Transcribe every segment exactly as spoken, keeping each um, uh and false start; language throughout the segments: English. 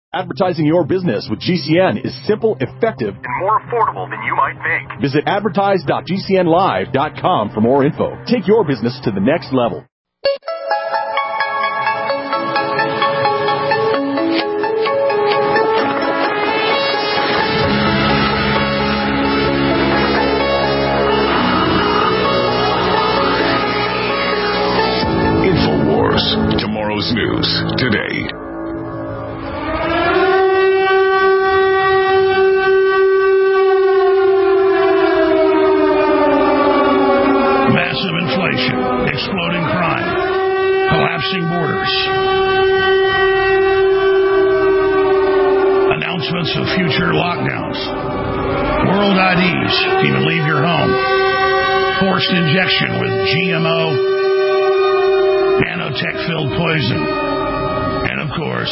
Advertising your business with G C N is simple, effective, and more affordable than you might think. Visit advertise dot g c n live dot com for more info. Take your business to the next level. InfoWars. Tomorrow's news today. Exploding crime, collapsing borders, announcements of future lockdowns, world I Ds to even leave your home, forced injection with G M O, nanotech-filled poison, and of course,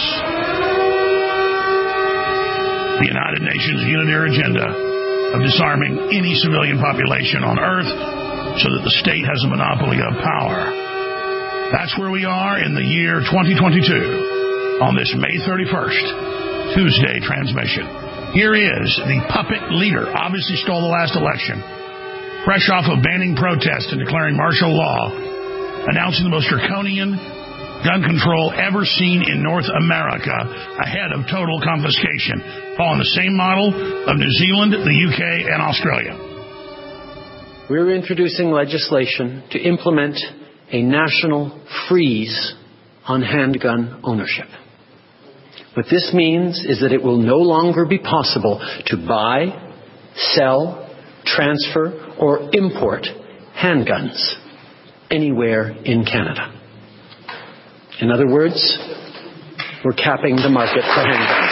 the United Nations unitary agenda of disarming any civilian population on Earth so that the state has a monopoly of power. That's where we are in the year twenty twenty-two on this May thirty-first, Tuesday transmission. Here is the puppet leader, obviously stole the last election, fresh off of banning protest and declaring martial law, announcing the most draconian gun control ever seen in North America, ahead of total confiscation, following the same model of New Zealand, the U K, and Australia. We're introducing legislation to implement a national freeze on handgun ownership. What this means is that it will no longer be possible to buy, sell, transfer, or import handguns anywhere in Canada. In other words, we're capping the market for handguns.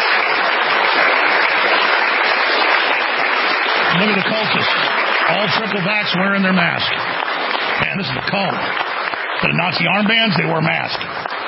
Look at the cultists. All triple vax wearing their mask. Man, this is a cult. Instead of Nazi armbands, they wore masks.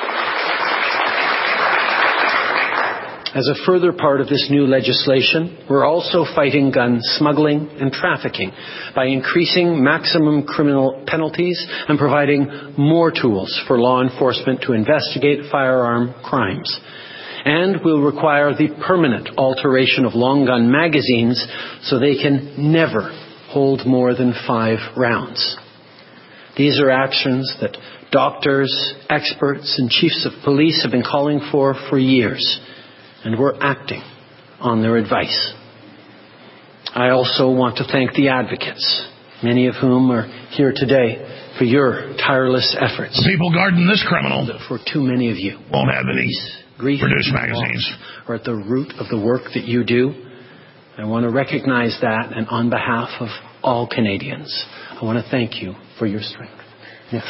As a further part of this new legislation, we're also fighting gun smuggling and trafficking by increasing maximum criminal penalties and providing more tools for law enforcement to investigate firearm crimes. And we'll require the permanent alteration of long gun magazines so they can never hold more than five rounds. These are actions that doctors, experts, and chiefs of police have been calling for for years, and we're acting on their advice. I also want to thank the advocates, many of whom are here today, for your tireless efforts. The people guarding this criminal, for too many of you, won't have any grief produced magazines, are at the root of the work that you do. I want to recognize that, and on behalf of all Canadians, I want to thank you for your strength. Yes.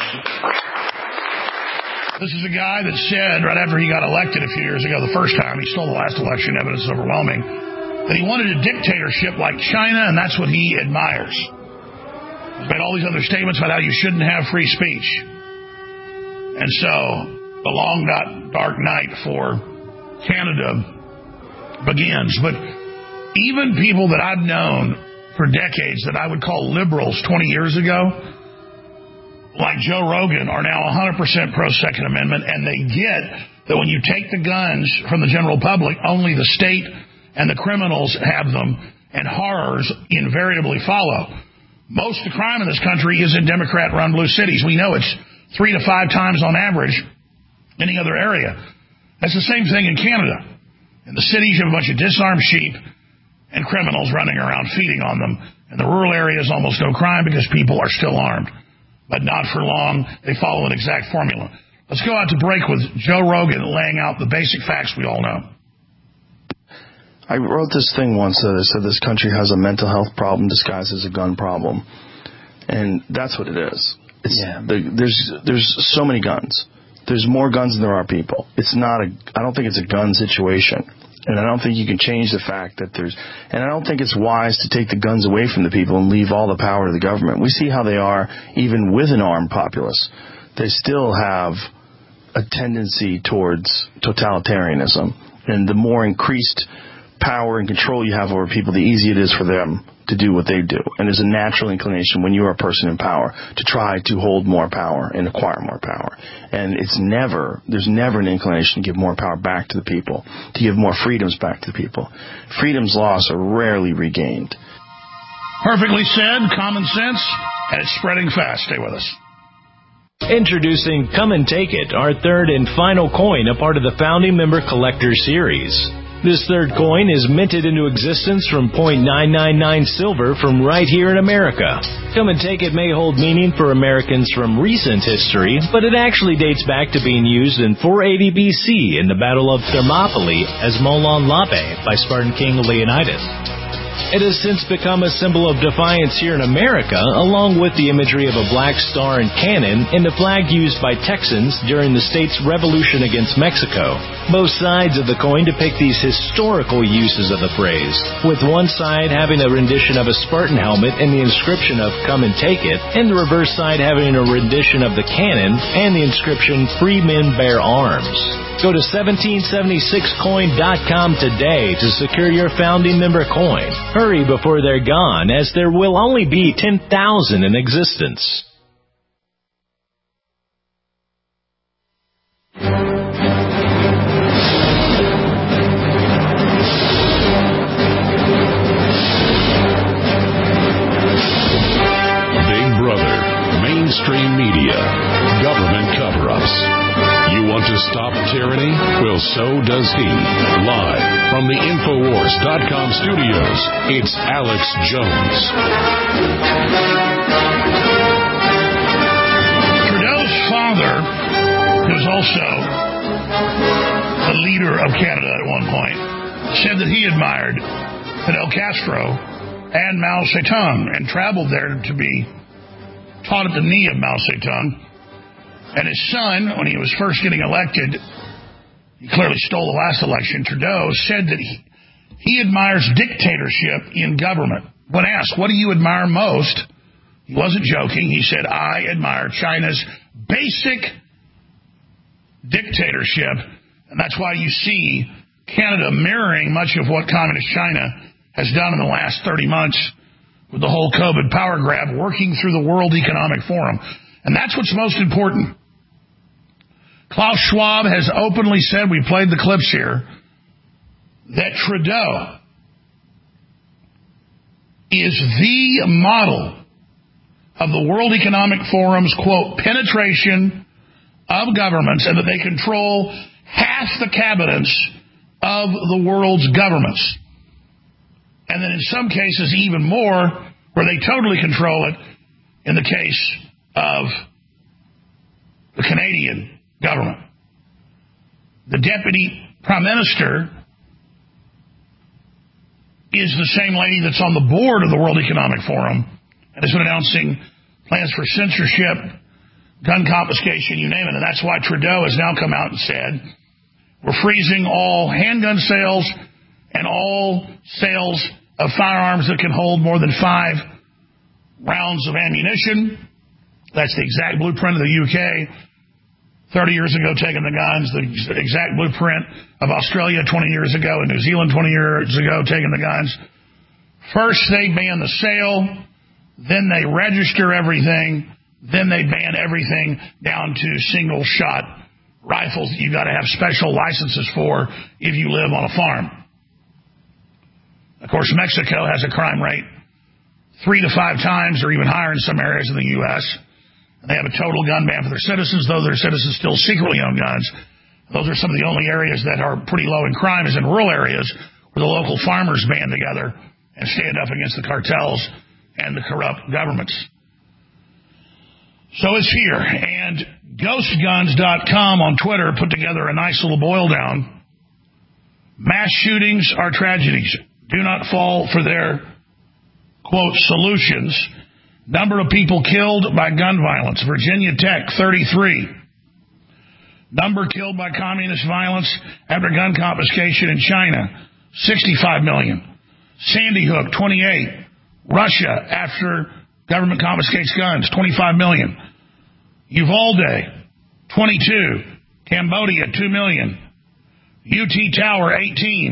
This is a guy that said, right after he got elected a few years ago, the first time, he stole the last election, evidence is overwhelming, that he wanted a dictatorship like China, and that's what he admires. He's made all these other statements about how you shouldn't have free speech. And so, the long, dark night for Canada begins. But even people that I've known for decades that I would call liberals twenty years ago, like Joe Rogan, are now one hundred percent pro-Second Amendment, and they get that when you take the guns from the general public, only the state and the criminals have them, and horrors invariably follow. Most of the crime in this country is in Democrat-run blue cities. We know it's three to five times on average any other area. That's the same thing in Canada. In the cities, you have a bunch of disarmed sheep and criminals running around feeding on them. In the rural areas, almost no crime because people are still armed. But not for long. They follow an exact formula. Let's go out to break with Joe Rogan laying out the basic facts we all know. I wrote this thing once that said this country has a mental health problem disguised as a gun problem. And that's what it is. It's yeah. the, there's there's so many guns. There's more guns than there are people. It's not a, I don't think it's a gun situation. And I don't think you can change the fact that there's, and I don't think it's wise to take the guns away from the people and leave all the power to the government. We see how they are even with an armed populace. They still have a tendency towards totalitarianism. And the more increased power and control you have over people, the easier it is for them to do what they do. And there's a natural inclination when you're a person in power to try to hold more power and acquire more power. And it's never, there's never an inclination to give more power back to the people, to give more freedoms back to the people. Freedoms lost are rarely regained. Perfectly said, common sense, and it's spreading fast. Stay with us. Introducing Come and Take It, our third and final coin, a part of the Founding Member Collector Series. This third coin is minted into existence from zero point nine nine nine silver from right here in America. Come and Take It may hold meaning for Americans from recent history, but it actually dates back to being used in four eighty B C in the Battle of Thermopylae as Molon Labe by Spartan King Leonidas. It has since become a symbol of defiance here in America, along with the imagery of a black star and cannon and the flag used by Texans during the state's revolution against Mexico. Both sides of the coin depict these historical uses of the phrase, with one side having a rendition of a Spartan helmet and the inscription of Come and Take It, and the reverse side having a rendition of the cannon and the inscription Free Men Bear Arms. Go to seventeen seventy-six coin dot com today to secure your Founding Member coin. Hurry before they're gone, as there will only be ten thousand in existence. Big Brother, mainstream media, government cover-ups. You want to stop tyranny? Well, so does he. Live from the Infowars dot com studios, it's Alex Jones. Trudeau's father, who's also the leader of Canada at one point, said that he admired Fidel Castro and Mao Zedong and traveled there to be taught at the knee of Mao Zedong. And his son, when he was first getting elected, he clearly stole the last election, Trudeau, said that he, he admires dictatorship in government. When asked, what do you admire most? He wasn't joking. He said, I admire China's basic dictatorship. And that's why you see Canada mirroring much of what Communist China has done in the last thirty months with the whole COVID power grab, working through the World Economic Forum. And that's what's most important. Klaus Schwab has openly said, we played the clips here, that Trudeau is the model of the World Economic Forum's, quote, penetration of governments, and that they control half the cabinets of the world's governments. And then in some cases even more, where they totally control it in the case of the Canadian government. The deputy prime minister is the same lady that's on the board of the World Economic Forum and has been announcing plans for censorship, gun confiscation, you name it. And that's why Trudeau has now come out and said, we're freezing all handgun sales and all sales of firearms that can hold more than five rounds of ammunition. That's the exact blueprint of the U K thirty years ago taking the guns, the exact blueprint of Australia twenty years ago and New Zealand twenty years ago taking the guns. First they ban the sale, then they register everything, then they ban everything down to single shot rifles that you got to have special licenses for if you live on a farm. Of course, Mexico has a crime rate three to five times or even higher in some areas of the U S And they have a total gun ban for their citizens, though their citizens still secretly own guns. Those are some of the only areas that are pretty low in crime, is in rural areas where the local farmers band together and stand up against the cartels and the corrupt governments. So it's here. And ghost guns dot com on Twitter put together a nice little boil down. Mass shootings are tragedies. Do not fall for their, quote, solutions. Number of people killed by gun violence. Virginia Tech, thirty-three. Number killed by communist violence after gun confiscation in China, sixty-five million. Sandy Hook, twenty-eight. Russia, after government confiscates guns, twenty-five million. Uvalde, twenty-two. Cambodia, two million. U T Tower, eighteen.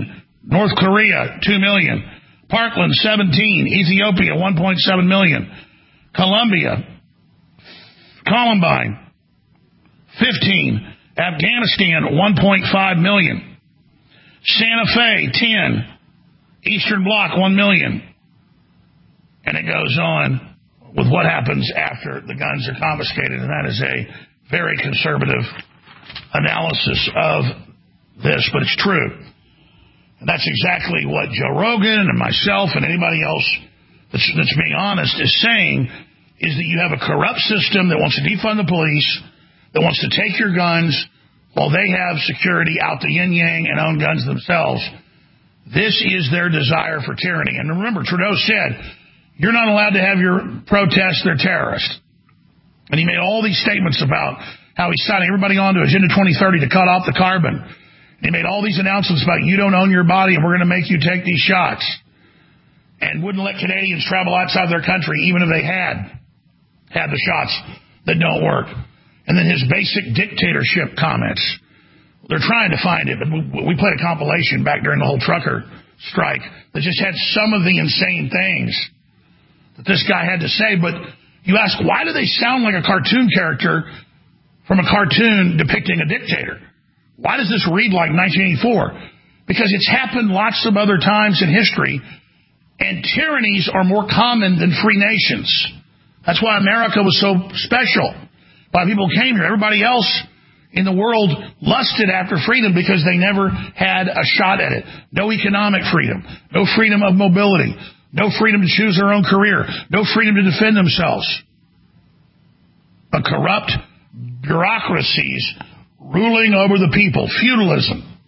North Korea, two million. Parkland, seventeen. Ethiopia, one point seven million. Colombia, Columbine, fifteen. Afghanistan, one point five million. Santa Fe, ten. Eastern Bloc, one million. And it goes on with what happens after the guns are confiscated, and that is a very conservative analysis of this, but it's true. And that's exactly what Joe Rogan and myself and anybody else that's, that's being honest is saying, is that you have a corrupt system that wants to defund the police, that wants to take your guns while they have security out the yin-yang and own guns themselves. This is their desire for tyranny. And remember, Trudeau said, you're not allowed to have your protests, they're terrorists. And he made all these statements about how he's signing everybody on to Agenda twenty thirty to cut off the carbon. He made all these announcements about you don't own your body and we're going to make you take these shots. And wouldn't let Canadians travel outside their country even if they had had the shots that don't work. And then his basic dictatorship comments. They're trying to find it, but we played a compilation back during the whole trucker strike that just had some of the insane things that this guy had to say. But you ask, why do they sound like a cartoon character from a cartoon depicting a dictator? Why does this read like nineteen eighty-four? Because it's happened lots of other times in history, and tyrannies are more common than free nations. That's why America was so special. Why people came here. Everybody else in the world lusted after freedom because they never had a shot at it. No economic freedom, no freedom of mobility, no freedom to choose their own career, no freedom to defend themselves. But corrupt bureaucracies ruling over the people, feudalism.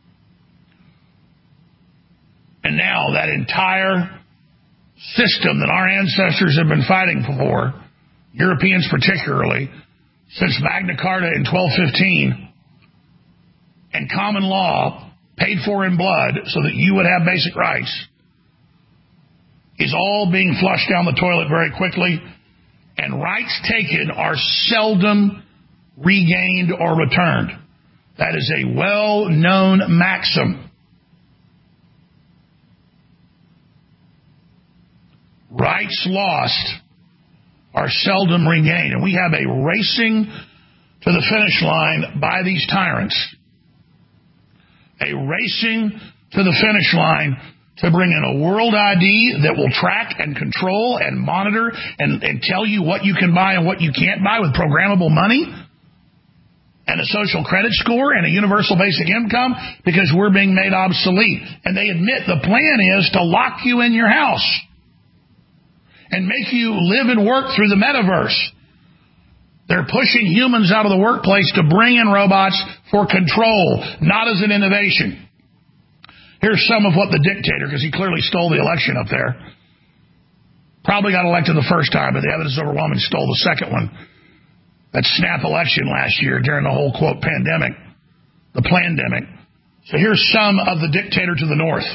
And now that entire system that our ancestors have been fighting for, Europeans particularly, since Magna Carta in twelve fifteen, and common law paid for in blood so that you would have basic rights, is all being flushed down the toilet very quickly, and rights taken are seldom regained or returned. That is a well-known maxim. Rights lost are seldom regained. And we have a racing to the finish line by these tyrants. A racing to the finish line to bring in a world I D that will track and control and monitor and, and tell you what you can buy and what you can't buy with programmable money and a social credit score and a universal basic income because we're being made obsolete. And they admit the plan is to lock you in your house and make you live and work through the metaverse. They're pushing humans out of the workplace to bring in robots for control, not as an innovation. Here's some of what the dictator, because he clearly stole the election up there, probably got elected the first time, but the evidence is overwhelming, stole the second one. That snap election last year during the whole, quote, pandemic, the plandemic. So here's some of the dictator to the north.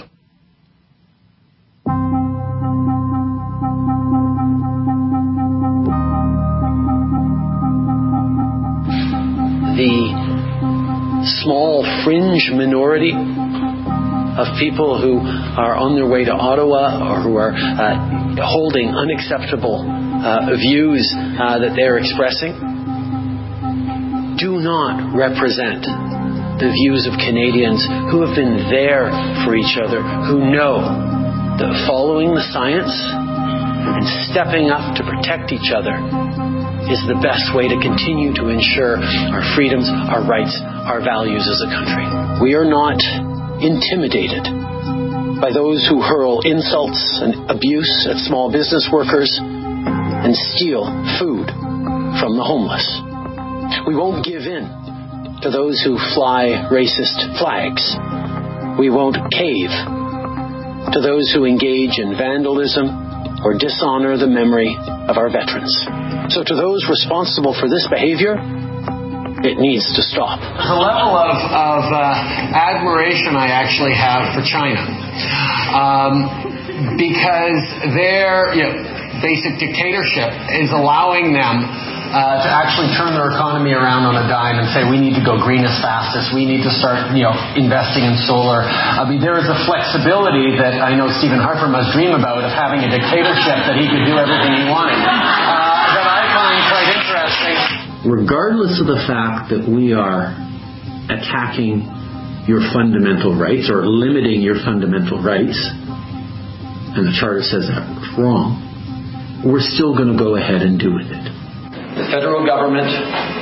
The small fringe minority of people who are on their way to Ottawa or who are uh, holding unacceptable uh, views uh, that they're expressing do not represent the views of Canadians who have been there for each other, who know that following the science and stepping up to protect each other is the best way to continue to ensure our freedoms, our rights, our values as a country. We are not intimidated by those who hurl insults and abuse at small business workers and steal food from the homeless. We won't give in to those who fly racist flags. We won't cave to those who engage in vandalism or dishonor the memory of our veterans. So to those responsible for this behavior, it needs to stop. The level of, of uh, admiration I actually have for China, um, because their you know, basic dictatorship is allowing them uh, to actually turn their economy around on a dime and say we need to go green as fast as we need to start, you know, investing in solar. I mean, there is a flexibility that I know Stephen Harper must dream about of having a dictatorship that he could do everything he wanted. Uh, that I find quite interesting. Regardless of the fact that we are attacking your fundamental rights or limiting your fundamental rights, and the Charter says that's wrong, we're still going to go ahead and do with it. The federal government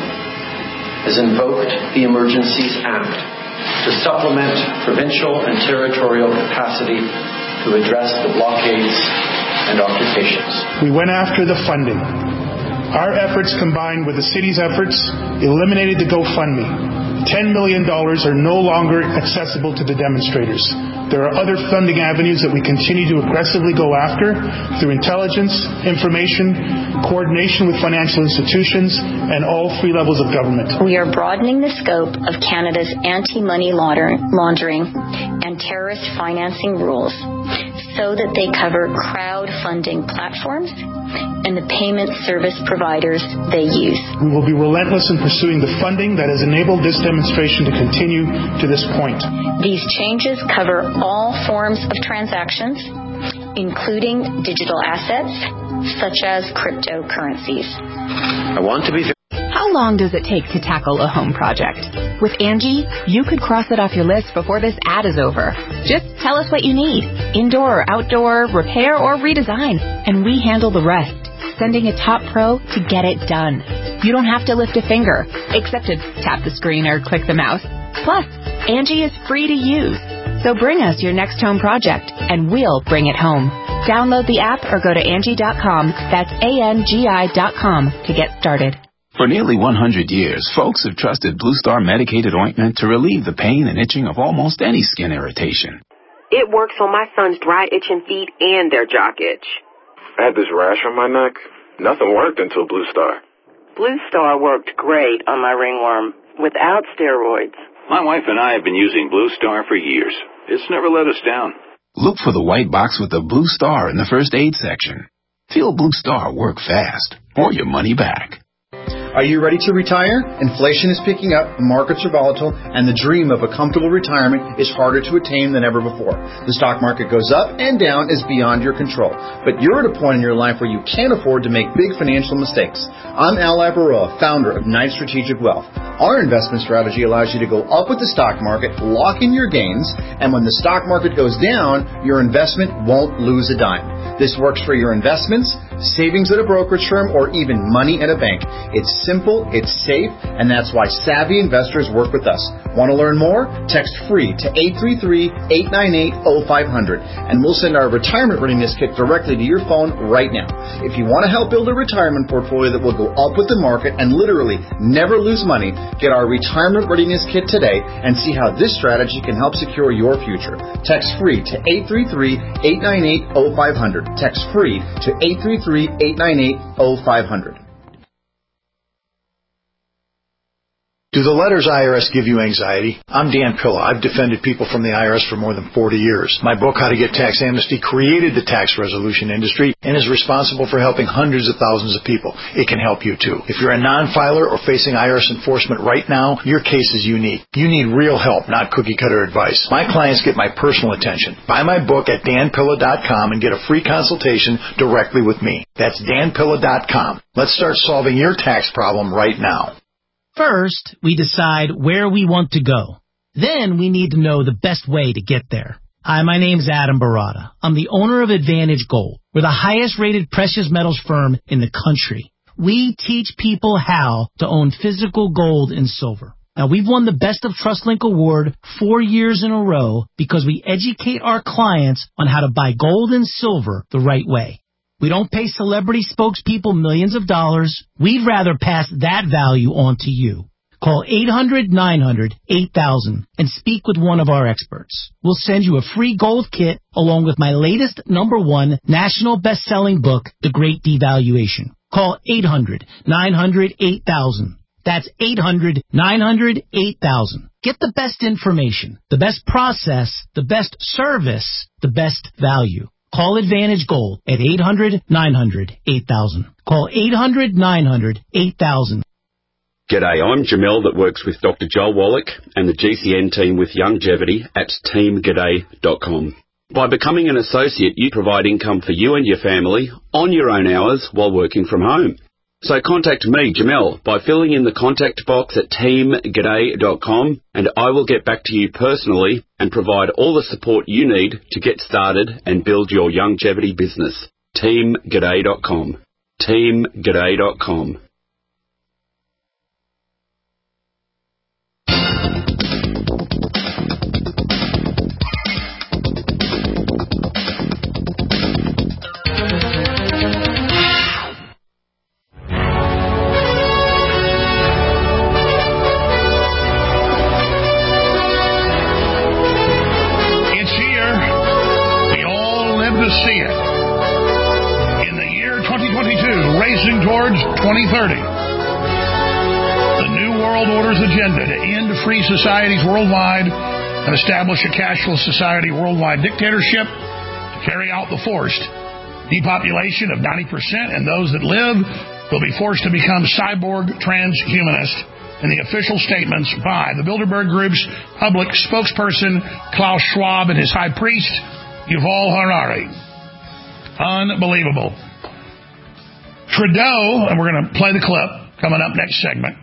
has invoked the Emergencies Act to supplement provincial and territorial capacity to address the blockades and occupations. We went after the funding. Our efforts combined with the city's efforts eliminated the GoFundMe. ten million dollars are no longer accessible to the demonstrators. There are other funding avenues that we continue to aggressively go after through intelligence, information, coordination with financial institutions, and all three levels of government. We are broadening the scope of Canada's anti-money laundering and terrorist financing rules so that they cover crowdfunding platforms and the payment service providers they use. We will be relentless in pursuing the funding that has enabled this demonstration to continue to this point. These changes cover all forms of transactions, including digital assets, such as cryptocurrencies. I want to be... How long does it take to tackle a home project? With Angie, you could cross it off your list before this ad is over. Just tell us what you need, indoor or outdoor, repair or redesign, and we handle the rest, sending a top pro to get it done. You don't have to lift a finger, except to tap the screen or click the mouse. Plus, Angie is free to use. So bring us your next home project, and we'll bring it home. Download the app or go to Angie dot com. That's A N G I dot com to get started. For nearly one hundred years, folks have trusted Blue Star medicated ointment to relieve the pain and itching of almost any skin irritation. It works on my son's dry, itching feet and their jock itch. I had this rash on my neck. Nothing worked until Blue Star. Blue Star worked great on my ringworm without steroids. My wife and I have been using Blue Star for years. It's never let us down. Look for the white box with the Blue Star in the first aid section. Feel Blue Star work fast, or your money back. Are you ready to retire? Inflation is picking up, markets are volatile, and the dream of a comfortable retirement is harder to attain than ever before. The stock market goes up and down is beyond your control. But you're at a point in your life where you can't afford to make big financial mistakes. I'm Al Labaroa, founder of Knight Strategic Wealth. Our investment strategy allows you to go up with the stock market, lock in your gains, and when the stock market goes down, your investment won't lose a dime. This works for your investments, savings at a brokerage firm, or even money at a bank. It's simple, it's safe, and that's why savvy investors work with us. Want to learn more? Text FREE to eight three three, eight nine eight, zero five zero zero, and we'll send our retirement readiness kit directly to your phone right now. If you want to help build a retirement portfolio that will go up with the market and literally never lose money, get our retirement readiness kit today and see how this strategy can help secure your future. Text FREE to eight three three, eight nine eight, zero five zero zero. Text FREE to eight three three, eight nine eight, zero five zero zero. Do the letters I R S give you anxiety? I'm Dan Pilla. I've defended people from the I R S for more than forty years. My book, How to Get Tax Amnesty, created the tax resolution industry and is responsible for helping hundreds of thousands of people. It can help you too. If you're a non-filer or facing I R S enforcement right now, your case is unique. You need real help, not cookie-cutter advice. My clients get my personal attention. Buy my book at dan pilla dot com and get a free consultation directly with me. That's dan pilla dot com. Let's start solving your tax problem right now. First, we decide where we want to go. Then we need to know the best way to get there. Hi, my name's Adam Barada. I'm the owner of Advantage Gold. We're the highest rated precious metals firm in the country. We teach people how to own physical gold and silver. Now, we've won the Best of TrustLink Award four years in a row because we educate our clients on how to buy gold and silver the right way. We don't pay celebrity spokespeople millions of dollars. We'd rather pass that value on to you. Call eight hundred, nine hundred, eight thousand and speak with one of our experts. We'll send you a free gold kit along with my latest number one national best-selling book, The Great Devaluation. Call eight hundred, nine hundred, eight thousand. That's eight hundred, nine hundred, eight thousand. Get the best information, the best process, the best service, the best value. Call Advantage Gold at eight hundred, nine hundred, eight thousand. Call eight hundred, nine hundred, eight thousand. G'day, I'm Jamel that works with Doctor Joel Wallach and the G C N team with Longevity at team g'day dot com. By becoming an associate, you provide income for you and your family on your own hours while working from home. So contact me, Jamel, by filling in the contact box at team g'day dot com, and I will get back to you personally and provide all the support you need to get started and build your longevity business. team g'day dot com. team g'day dot com. Towards twenty thirty. The New World Order's agenda to end free societies worldwide and establish a cashless society worldwide dictatorship to carry out the forced depopulation of ninety percent, and those that live will be forced to become cyborg transhumanist in the official statements by the Bilderberg Group's public spokesperson Klaus Schwab and his high priest Yuval Harari. Unbelievable. Trudeau, and we're going to play the clip coming up next segment,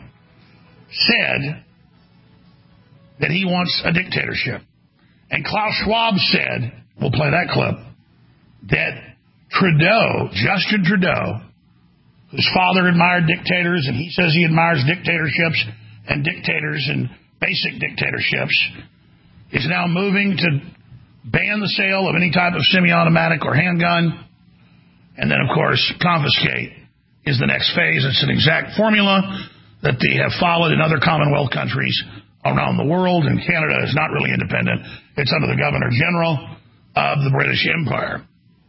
said that he wants a dictatorship. And Klaus Schwab said, we'll play that clip, that Trudeau, Justin Trudeau, whose father admired dictators, and he says he admires dictatorships and dictators and basic dictatorships, is now moving to ban the sale of any type of semi-automatic or handgun. And then, of course, confiscate is the next phase. It's an exact formula that they have followed in other Commonwealth countries around the world, and Canada is not really independent. It's under the Governor General of the British Empire.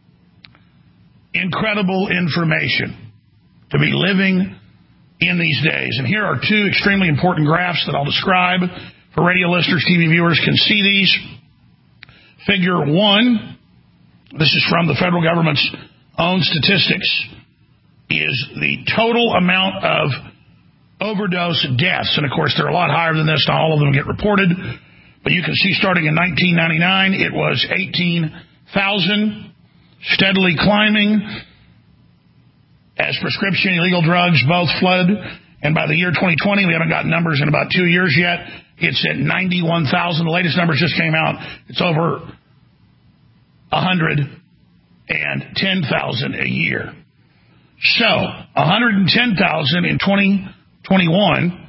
Incredible information to be living in these days. And here are two extremely important graphs that I'll describe for radio listeners. T V viewers can see these. Figure one, this is from the federal government's own statistics, is the total amount of overdose deaths. And, of course, they're a lot higher than this. Not all of them get reported. But you can see starting in nineteen ninety-nine, it was eighteen thousand, steadily climbing as prescription illegal drugs both flood. And by the year twenty twenty, we haven't gotten numbers in about two years yet, it's at ninety-one thousand. The latest numbers just came out. It's over one hundred ten thousand a year. So, one hundred ten thousand in twenty twenty-one,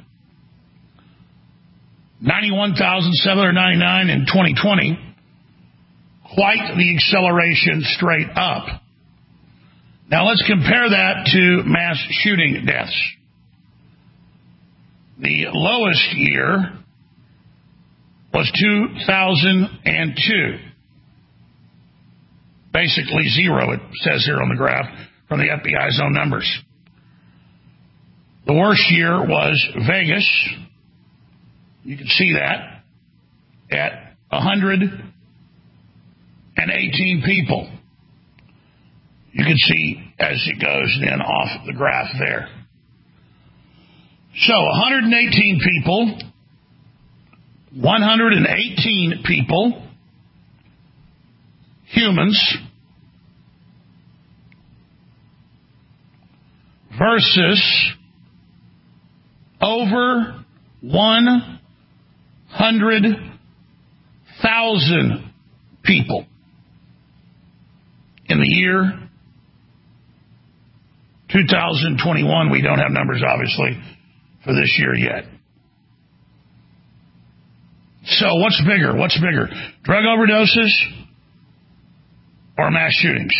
ninety-one thousand seven hundred ninety-nine in twenty twenty. Quite the acceleration straight up. Now let's compare that to mass shooting deaths. The lowest year was two thousand two. Basically zero, it says here on the graph, from the F B I's own numbers. The worst year was Vegas. You can see that at one hundred eighteen people. You can see as it goes then off the graph there. So one hundred eighteen people, one hundred eighteen people, humans, versus over one hundred thousand people in the year two thousand twenty-one. We don't have numbers, obviously, for this year yet. So what's bigger? What's bigger? Drug overdoses or mass shootings?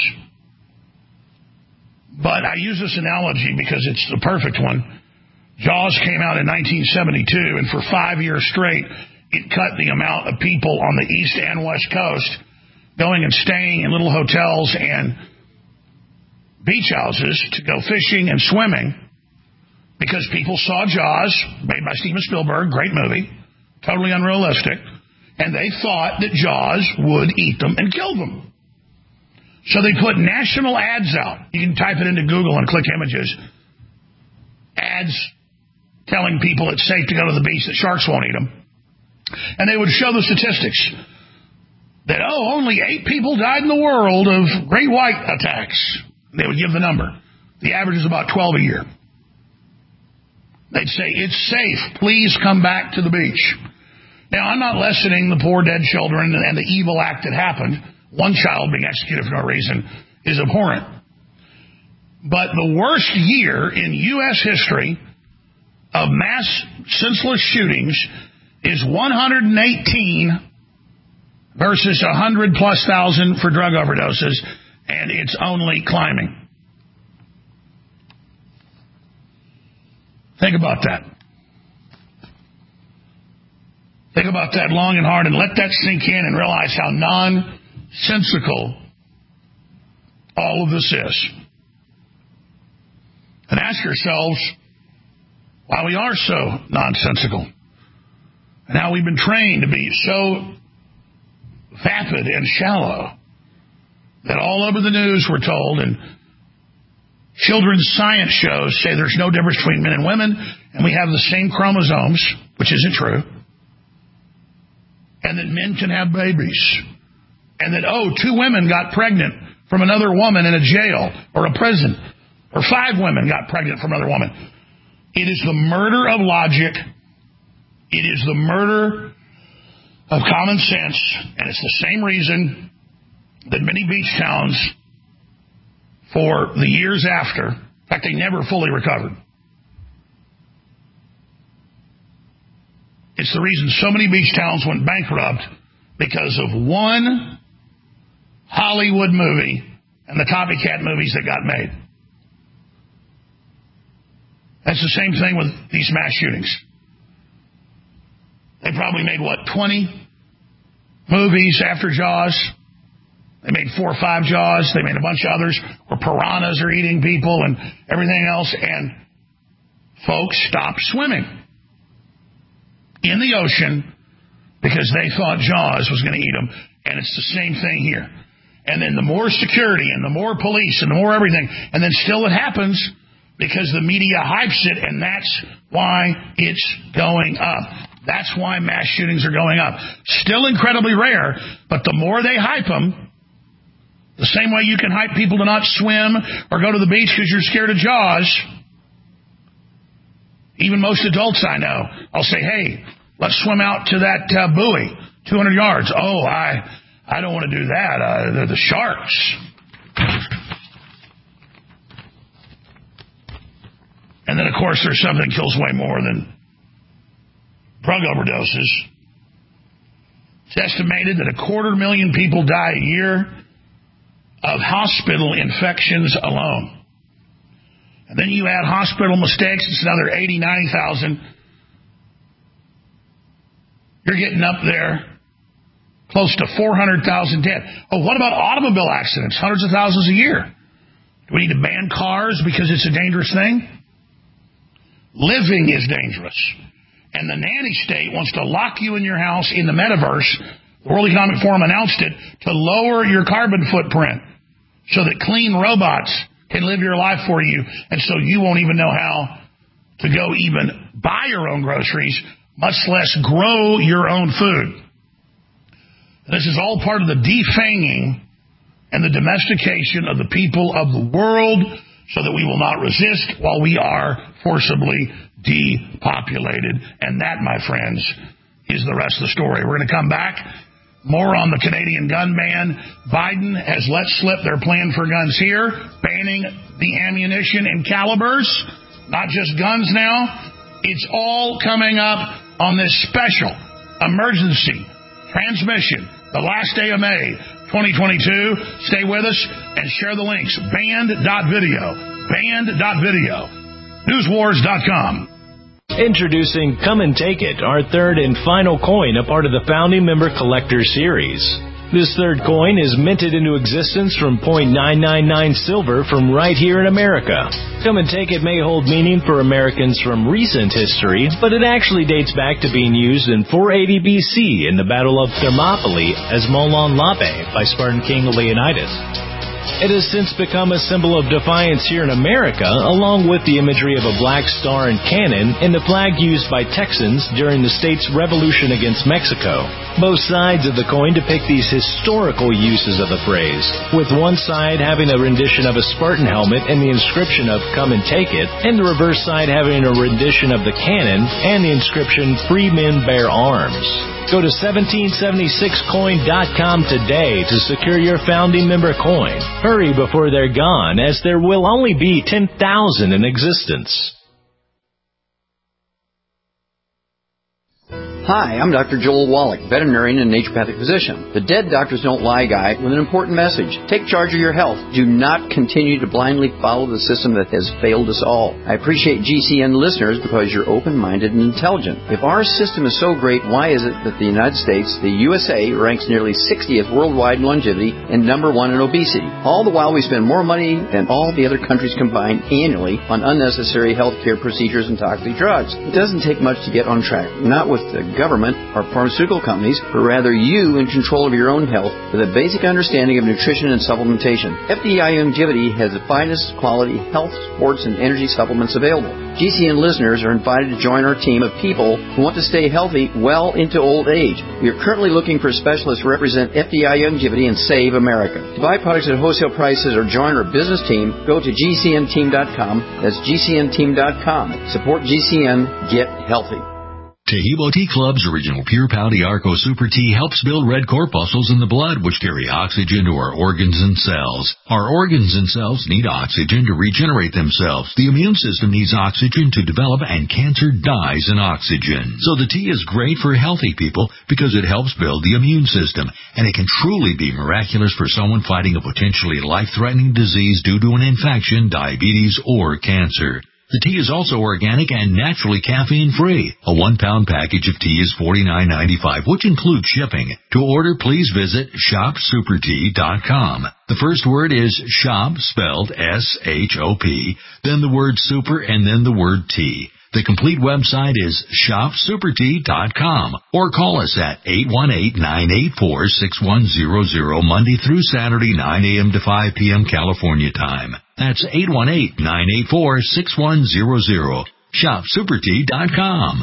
But I use this analogy because it's the perfect one. Jaws came out in nineteen seventy-two, and for five years straight, it cut the amount of people on the East and West Coast going and staying in little hotels and beach houses to go fishing and swimming because people saw Jaws, made by Steven Spielberg, great movie, totally unrealistic, and they thought that Jaws would eat them and kill them. So they put national ads out. You can type it into Google and click images. Ads telling people it's safe to go to the beach, that sharks won't eat them. And they would show the statistics that, oh, only eight people died in the world of great white attacks. They would give the number. The average is about twelve a year. They'd say, it's safe. Please come back to the beach. Now, I'm not lessening the poor dead children and the evil act that happened. One child being executed for no reason is abhorrent. But the worst year in U S history of mass senseless shootings is one hundred eighteen versus one hundred plus thousand for drug overdoses, and it's only climbing. Think about that. Think about that long and hard and let that sink in and realize how nonsensical all of this is. And ask yourselves why we are so nonsensical and how we've been trained to be so vapid and shallow that all over the news we're told, and children's science shows say there's no difference between men and women, and we have the same chromosomes, which isn't true, and that men can have babies, and that, oh, two women got pregnant from another woman in a jail or a prison, or five women got pregnant from another woman. It is the murder of logic. It is the murder of common sense, and it's the same reason that many beach towns, for the years after, in fact, they never fully recovered. It's the reason so many beach towns went bankrupt, because of one Hollywood movie and the copycat movies that got made. That's the same thing with these mass shootings. They probably made, what, twenty movies after Jaws? They made four or five Jaws. They made a bunch of others where piranhas are eating people and everything else. And folks stopped swimming in the ocean because they thought Jaws was going to eat them. And it's the same thing here. And then the more security and the more police and the more everything. And then still it happens because the media hypes it, and that's why it's going up. That's why mass shootings are going up. Still incredibly rare, but the more they hype them, the same way you can hype people to not swim or go to the beach because you're scared of Jaws. Even most adults I know, I'll say, hey, let's swim out to that uh, buoy, two hundred yards. Oh, I I don't want to do that. Uh, they're the sharks. And then, of course, there's something that kills way more than drug overdoses. It's estimated that a quarter million people die a year of hospital infections alone. And then you add hospital mistakes, it's another eighty, ninety thousand. You're getting up there close to four hundred thousand dead. Oh, what about automobile accidents? Hundreds of thousands a year. Do we need to ban cars because it's a dangerous thing? Living is dangerous. And the nanny state wants to lock you in your house in the metaverse. The World Economic Forum announced it to lower your carbon footprint so that clean robots can live your life for you, and so you won't even know how to go even buy your own groceries, much less grow your own food. This is all part of the defanging and the domestication of the people of the world so that we will not resist while we are forcibly depopulated. And that, my friends, is the rest of the story. We're going to come back. More on the Canadian gun ban. Biden has let slip their plan for guns here, banning the ammunition and calibers, not just guns now. It's all coming up on this special emergency transmission, the last day of May twenty twenty-two. Stay with us and share the links. Band dot video. Band dot video. Newswars dot com. Introducing Come and Take It, our third and final coin, a part of the Founding Member Collector Series. This third coin is minted into existence from zero point nine nine nine silver from right here in America. Come and Take It may hold meaning for Americans from recent history, but it actually dates back to being used in four eighty B C in the Battle of Thermopylae as Molon Labe by Spartan King Leonidas. It has since become a symbol of defiance here in America, along with the imagery of a black star and cannon and the flag used by Texans during the state's revolution against Mexico. Both sides of the coin depict these historical uses of the phrase, with one side having a rendition of a Spartan helmet and the inscription of "Come and Take It," and the reverse side having a rendition of the cannon and the inscription "Free Men Bear Arms." Go to seventeen seventy-six coin dot com today to secure your founding member coin. Hurry before they're gone, as there will only be ten thousand in existence. Hi, I'm Doctor Joel Wallach, veterinarian and naturopathic physician. The Dead Doctors Don't Lie guy with an important message. Take charge of your health. Do not continue to blindly follow the system that has failed us all. I appreciate G C N listeners because you're open-minded and intelligent. If our system is so great, why is it that the United States, the U S A, ranks nearly sixtieth worldwide in longevity and number one in obesity? All the while we spend more money than all the other countries combined annually on unnecessary healthcare procedures and toxic drugs. It doesn't take much to get on track. Not with the government or pharmaceutical companies, but rather you in control of your own health with a basic understanding of nutrition and supplementation. F D I Longevity has the finest quality health, sports, and energy supplements available. G C N listeners are invited to join our team of people who want to stay healthy well into old age. We are currently looking for specialists to represent F D I Longevity and Save America. To buy products at wholesale prices or join our business team, go to G C N team dot com. That's G C N team dot com. Support G C N. Get healthy. Tahibo Tea Club's original Pure Pouty Arco Super Tea helps build red corpuscles in the blood, which carry oxygen to our organs and cells. Our organs and cells need oxygen to regenerate themselves. The immune system needs oxygen to develop, and cancer dies in oxygen. So the tea is great for healthy people because it helps build the immune system, and it can truly be miraculous for someone fighting a potentially life-threatening disease due to an infection, diabetes, or cancer. The tea is also organic and naturally caffeine-free. A one-pound package of tea is forty-nine ninety-five, which includes shipping. To order, please visit shop super tea dot com. The first word is shop, spelled S H O P, then the word super, and then the word tea. The complete website is shop super tea dot com, or call us at eight one eight, nine eight four, six one zero zero Monday through Saturday, nine a.m. to five p.m. California time. That's eight one eight, nine eight four, six one zero zero. shop super tea dot com.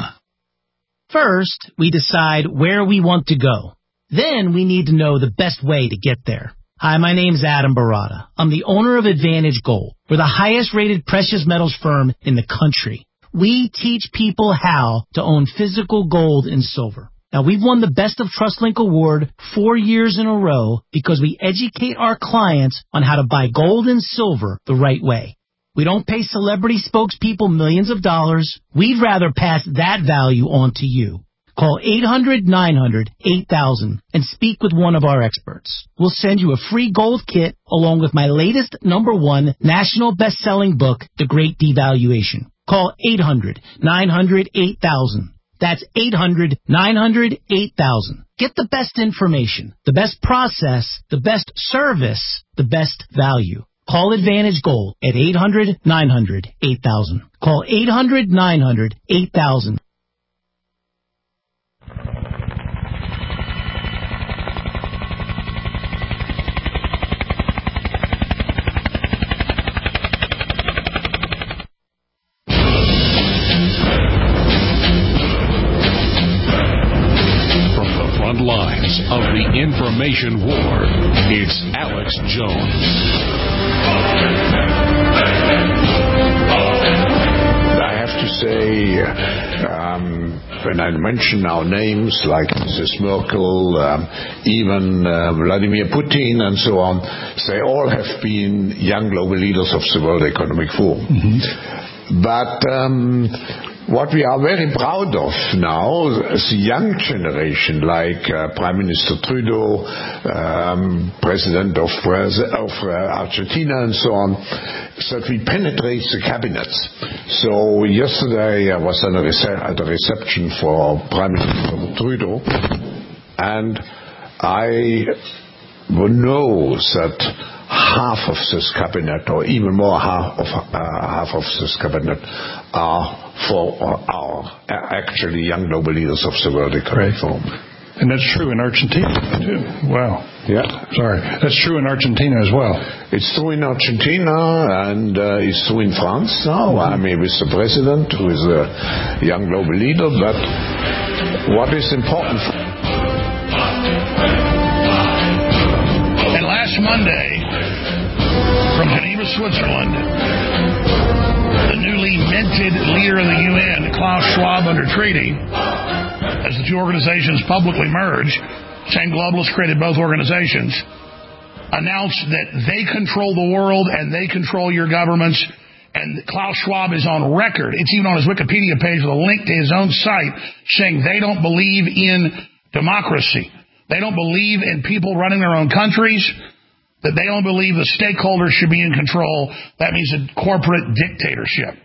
First, we decide where we want to go. Then we need to know the best way to get there. Hi, my name's Adam Barada. I'm the owner of Advantage Gold. We're the highest rated precious metals firm in the country. We teach people how to own physical gold and silver. Now, we've won the Best of TrustLink Award four years in a row because we educate our clients on how to buy gold and silver the right way. We don't pay celebrity spokespeople millions of dollars. We'd rather pass that value on to you. Call eight hundred, nine hundred, eight thousand and speak with one of our experts. We'll send you a free gold kit along with my latest number one national best-selling book, The Great Devaluation. Call eight hundred, nine hundred, eight thousand. That's eight hundred, nine hundred, eight thousand. Get the best information, the best process, the best service, the best value. Call Advantage Gold at eight hundred, nine hundred, eight thousand. Call eight hundred, nine hundred, eight thousand. Lines of the information war. It's Alex Jones. I have to say, um, when I mention our names like Missus Merkel, um, even uh, Vladimir Putin and so on, they all have been young global leaders of the World Economic Forum. Mm-hmm. But um, what we are very proud of now, the young generation, like uh, Prime Minister Trudeau, um, President of, of uh, Argentina and so on, that we penetrate the cabinets. So yesterday I was at a, rece- at a reception for Prime Minister Trudeau, and I know that half of this cabinet, or even more half of uh, half of this cabinet, are for uh, our actually young global leaders of the World Economic Forum. And that's true in Argentina, too. Wow. Yeah. Sorry. That's true in Argentina as well. It's true in Argentina, and uh, it's true in France now. Mm-hmm. I mean, with the president, who is a young global leader. But what is important... And last Monday, from Geneva, Switzerland, the newly minted leader of the U N, Klaus Schwab, under treaty, as the two organizations publicly merge, saying globalists created both organizations, announced that they control the world and they control your governments. And Klaus Schwab is on record. It's even on his Wikipedia page with a link to his own site saying they don't believe in democracy. They don't believe in people running their own countries, that they don't believe the stakeholders should be in control. That means a corporate dictatorship.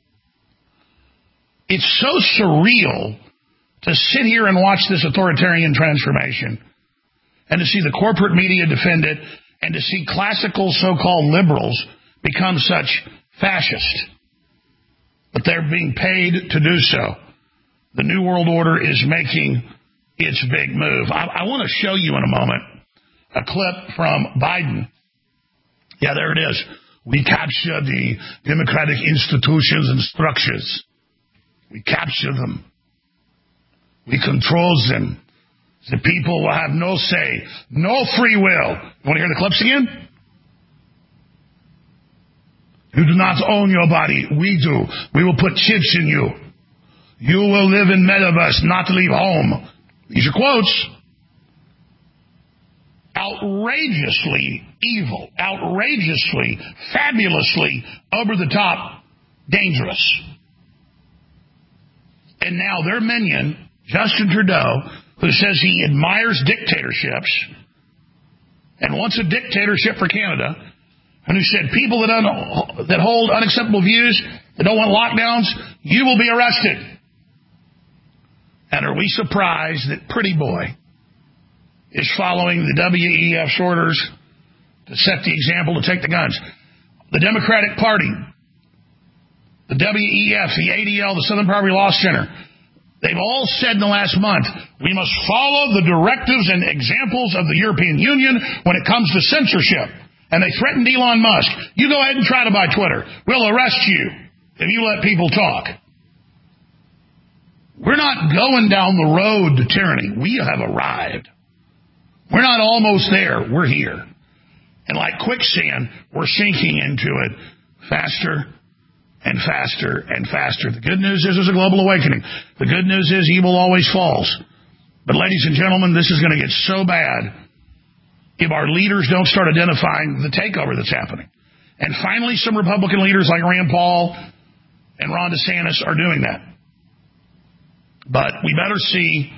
It's so surreal to sit here and watch this authoritarian transformation and to see the corporate media defend it and to see classical so-called liberals become such fascists. But they're being paid to do so. The New World Order is making its big move. I, I want to show you in a moment a clip from Biden. Yeah, there it is. We capture the democratic institutions and structures. We capture them. We control them. The people will have no say, no free will. You want to hear the clips again? You do not own your body. We do. We will put chips in you. You will live in metaverse, not leave home. These are quotes. Outrageously evil, outrageously, fabulously, over the top, dangerous. And now their minion, Justin Trudeau, who says he admires dictatorships and wants a dictatorship for Canada, and who said people that, un- that hold unacceptable views, that don't want lockdowns, you will be arrested. And are we surprised that Pretty Boy is following the W E F's orders to set the example to take the guns? The Democratic Party, the W E F, the A D L, the Southern Poverty Law Center, they've all said in the last month, we must follow the directives and examples of the European Union when it comes to censorship. And they threatened Elon Musk. You go ahead and try to buy Twitter. We'll arrest you if you let people talk. We're not going down the road to tyranny. We have arrived. We're not almost there. We're here. And like quicksand, we're sinking into it faster and faster and faster. The good news is there's a global awakening. The good news is evil always falls. But ladies and gentlemen, this is going to get so bad if our leaders don't start identifying the takeover that's happening. And finally, some Republican leaders like Rand Paul and Ron DeSantis are doing that. But we better see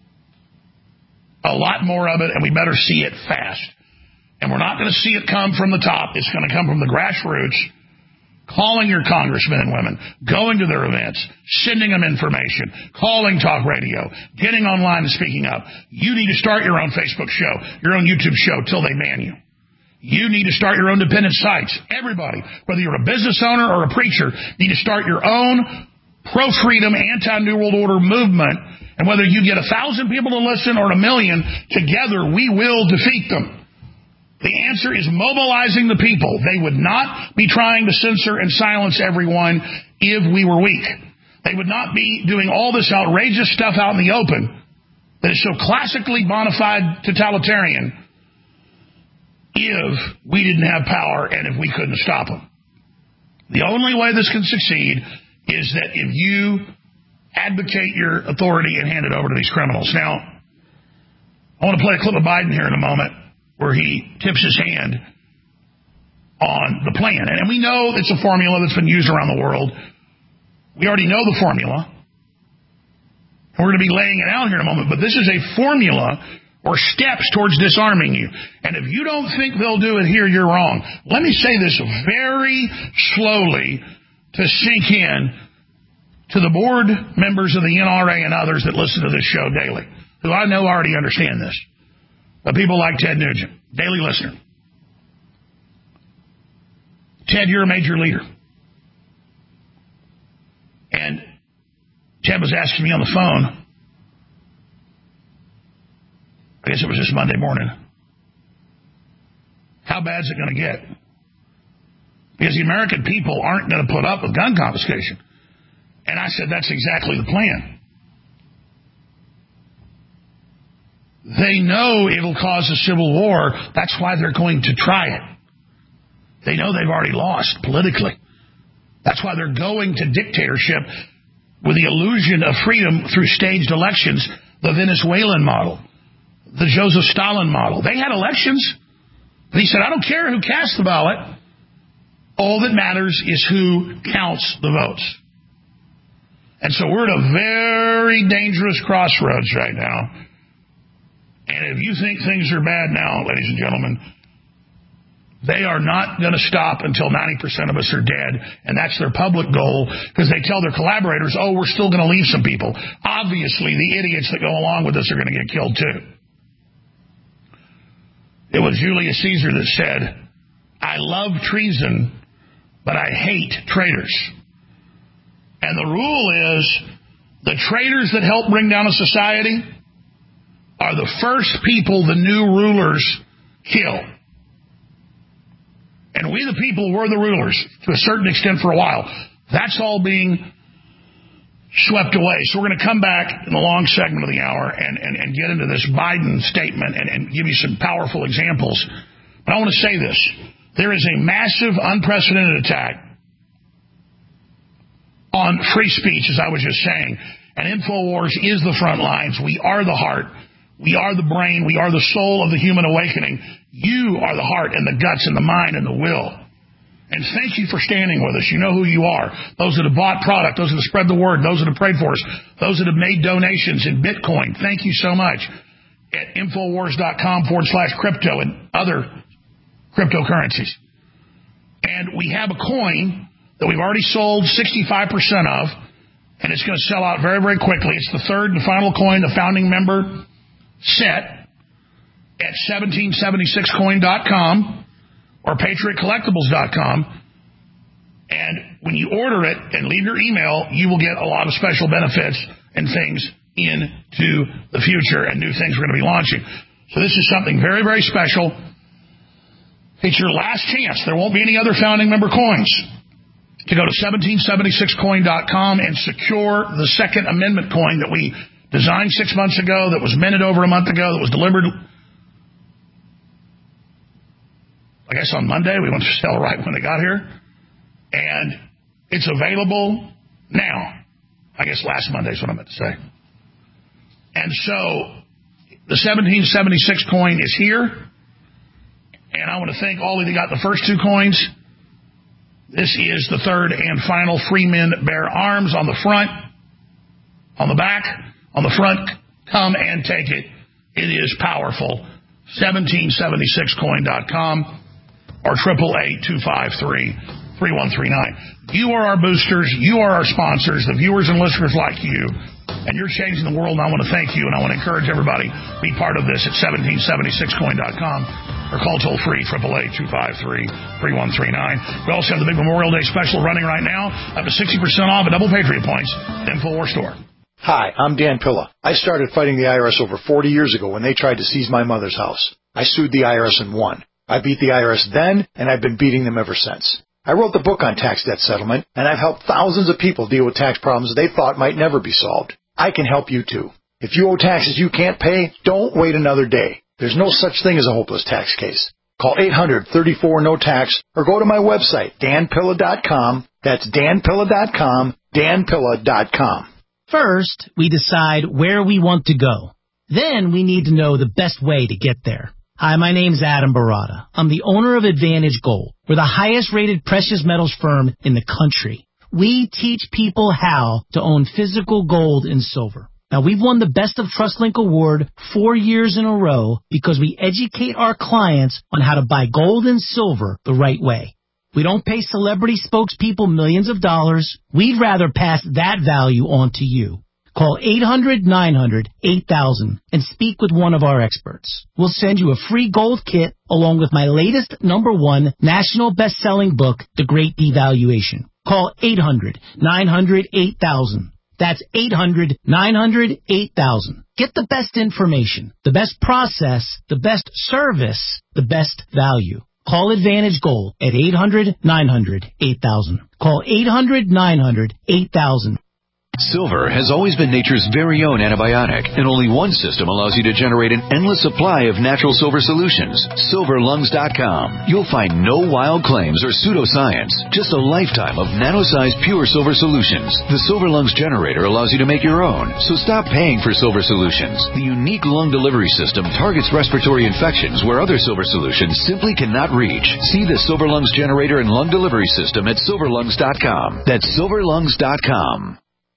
a lot more of it, and we better see it fast. And we're not going to see it come from the top. It's going to come from the grassroots, calling your congressmen and women, going to their events, sending them information, calling talk radio, getting online and speaking up. You need to start your own Facebook show, your own YouTube show till they ban you. You need to start your own independent sites. Everybody, whether you're a business owner or a preacher, need to start your own pro-freedom, anti-New World Order movement. And whether you get a thousand people to listen or a million, together we will defeat them. The answer is mobilizing the people. They would not be trying to censor and silence everyone if we were weak. They would not be doing all this outrageous stuff out in the open that is so classically bona fide totalitarian if we didn't have power and if we couldn't stop them. The only way this can succeed is that if you advocate your authority and hand it over to these criminals. Now, I want to play a clip of Biden here in a moment where he tips his hand on the plan. And we know it's a formula that's been used around the world. We already know the formula. And we're going to be laying it out here in a moment. But this is a formula or steps towards disarming you. And if you don't think they'll do it here, you're wrong. Let me say this very slowly to sink in to the board members of the N R A and others that listen to this show daily, who I know already understand this. But people like Ted Nugent, daily listener. Ted, you're a major leader. And Ted was asking me on the phone, I guess it was just Monday morning. How bad is it going to get? Because the American people aren't going to put up with gun confiscation. And I said, that's exactly the plan. They know it'll cause a civil war. That's why they're going to try it. They know they've already lost politically. That's why they're going to dictatorship with the illusion of freedom through staged elections, the Venezuelan model, the Joseph Stalin model. They had elections. And he said, I don't care who casts the ballot. All that matters is who counts the votes. And so we're at a very dangerous crossroads right now. And if you think things are bad now, ladies and gentlemen, they are not going to stop until ninety percent of us are dead. And that's their public goal, because they tell their collaborators, oh, we're still going to leave some people. Obviously, the idiots that go along with this are going to get killed too. It was Julius Caesar that said, I love treason, but I hate traitors. And the rule is, the traitors that help bring down a society are the first people the new rulers kill. And we the people were the rulers to a certain extent for a while. That's all being swept away. So we're going to come back in the long segment of the hour and, and, and get into this Biden statement and, and give you some powerful examples. But I want to say this. There is a massive, unprecedented attack on free speech, as I was just saying. And InfoWars is the front lines. We are the heart. We are the brain. We are the soul of the human awakening. You are the heart and the guts and the mind and the will. And thank you for standing with us. You know who you are. Those that have bought product, those that have spread the word, those that have prayed for us, those that have made donations in Bitcoin. Thank you so much. At Infowars.com forward slash crypto and other cryptocurrencies. And we have a coin that we've already sold sixty-five percent of, and it's going to sell out very, very quickly. It's the third and final coin, the founding member set at seventeen seventy-six coin dot com or patriot collectibles dot com. And when you order it and leave your email, you will get a lot of special benefits and things into the future and new things we're going to be launching. So this is something very, very special. It's your last chance. There won't be any other founding member coins. To go to seventeen seventy-six coin dot com and secure the Second Amendment coin that we designed six months ago, that was minted over a month ago, that was delivered, I guess, on Monday. We went to sell right when it got here. And it's available now. I guess last Monday is what I meant to say. And so the seventeen seventy-six coin is here. And I want to thank all of you that got the first two coins. This is the third and final Free Men Bear Arms on the front, on the back, on the front. Come and take it. It is powerful. seventeen seventy-six coin dot com or triple eight two five three three one three nine. You are our boosters. You are our sponsors, the viewers and listeners like you. And you're changing the world, and I want to thank you, and I want to encourage everybody to be part of this at seventeen seventy-six coin dot com or call toll-free, triple eight two five three three one three nine. We also have the big Memorial Day special running right now, up to sixty percent off at Double Patriot Points, InfoWars store. Hi, I'm Dan Pilla. I started fighting the I R S over forty years ago when they tried to seize my mother's house. I sued the I R S and won. I beat the I R S then, and I've been beating them ever since. I wrote the book on tax debt settlement, and I've helped thousands of people deal with tax problems they thought might never be solved. I can help you too. If you owe taxes you can't pay, don't wait another day. There's no such thing as a hopeless tax case. Call eight hundred thirty-four no tax or go to my website, dan pilla dot com. That's dan pilla dot com, dan pilla dot com. First, we decide where we want to go. Then we need to know the best way to get there. Hi, my name's Adam Barada. I'm the owner of Advantage Gold. We're the highest rated precious metals firm in the country. We teach people how to own physical gold and silver. Now, we've won the Best of TrustLink Award four years in a row because we educate our clients on how to buy gold and silver the right way. We don't pay celebrity spokespeople millions of dollars. We'd rather pass that value on to you. Call eight hundred nine hundred eight thousand and speak with one of our experts. We'll send you a free gold kit along with my latest number one national best-selling book, The Great Devaluation. Call eight hundred nine hundred eight thousand. That's eight hundred, nine hundred, eight thousand. Get the best information, the best process, the best service, the best value. Call Advantage Gold at eight hundred, nine hundred, eight thousand. Call eight hundred, nine hundred, eight thousand. Silver has always been nature's very own antibiotic, and only one system allows you to generate an endless supply of natural silver solutions. silver lungs dot com. You'll find no wild claims or pseudoscience, just a lifetime of nano-sized pure silver solutions. The Silver Lungs generator allows you to make your own, so stop paying for silver solutions. The unique lung delivery system targets respiratory infections where other silver solutions simply cannot reach. See the Silver Lungs generator and lung delivery system at silver lungs dot com. That's silver lungs dot com.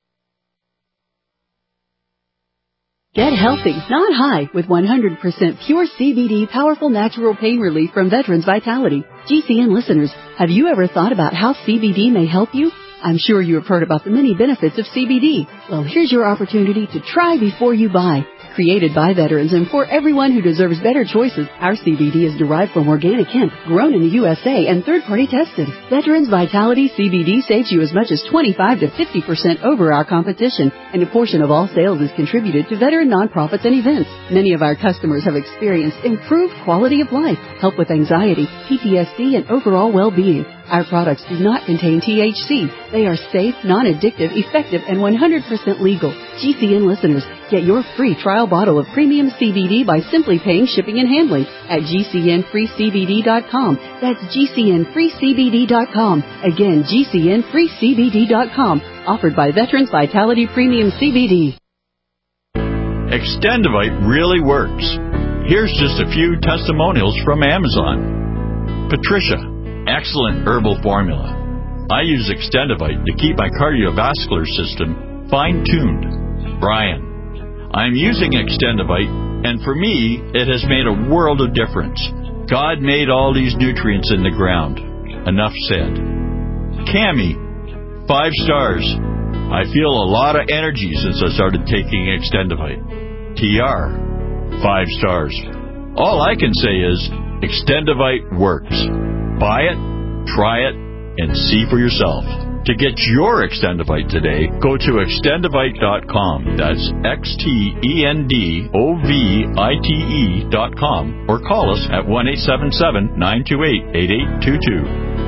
Get healthy, not high, with one hundred percent pure C B D powerful natural pain relief from Veterans Vitality. G C N listeners, have you ever thought about how C B D may help you? I'm sure you have heard about the many benefits of C B D. Well, here's your opportunity to try before you buy. Created by veterans and for everyone who deserves better choices, our C B D is derived from organic hemp, grown in the U S A and third-party tested. Veterans Vitality C B D saves you as much as twenty-five to fifty percent over our competition, and a portion of all sales is contributed to veteran nonprofits and events. Many of our customers have experienced improved quality of life, help with anxiety, P T S D, and overall well-being. Our products do not contain T H C. They are safe, non-addictive, effective, and one hundred percent legal. G C N listeners, get your free trial bottle of premium C B D by simply paying shipping and handling at G C N free C B D dot com. That's G C N free C B D dot com. Again, G C N free C B D dot com. Offered by Veterans Vitality Premium C B D. Extendivite really works. Here's just a few testimonials from Amazon. Patricia. Excellent herbal formula. I use Extendivite to keep my cardiovascular system fine-tuned. Brian. I'm using Extendivite, and for me, it has made a world of difference. God made all these nutrients in the ground. Enough said. Cammie. Five stars. I feel a lot of energy since I started taking Extendivite. T R. Five stars. All I can say is, Extendivite works. Buy it, try it, and see for yourself. To get your Extendivite today, go to extendivite dot com. That's X T E N D O V I T E dot com. Or call us at one eight seven seven, nine two eight, eight eight two two.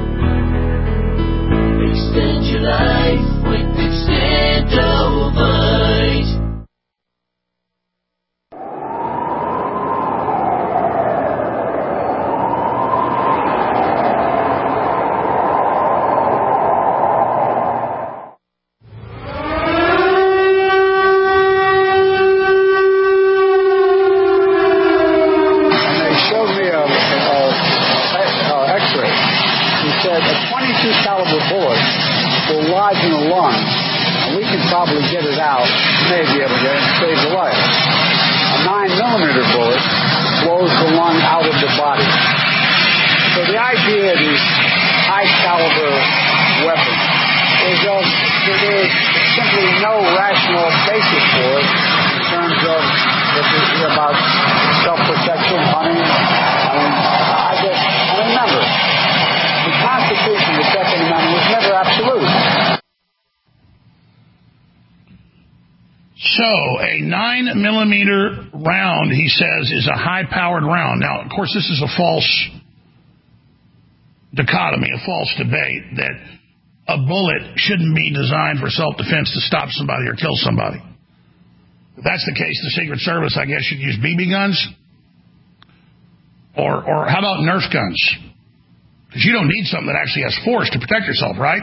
Extend your life with Extendivite. Millimeter round, he says, is a high-powered round. Now, of course, this is a false dichotomy, a false debate that a bullet shouldn't be designed for self-defense to stop somebody or kill somebody. If that's the case, the Secret Service, I guess, should use B B guns. Or, or how about Nerf guns? Because you don't need something that actually has force to protect yourself, right?